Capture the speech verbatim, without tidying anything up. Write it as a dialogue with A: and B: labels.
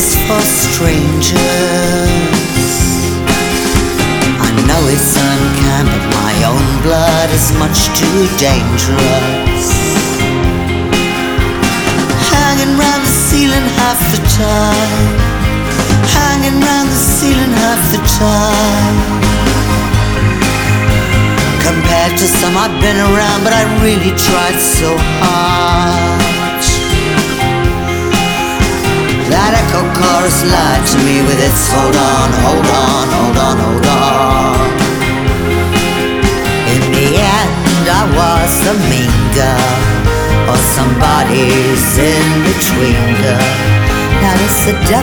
A: place for strangers. I know it's unkind, but my own blood is much too dangerous. Hanging round the ceiling half the time, hanging round the ceiling half the time. Compared to some I've been around, but I really tried so hard. That echo chorus lied to me with its hold on, hold on, hold on, hold on. In the end I was the mean girl, or somebody's in between girl. Now it's the devil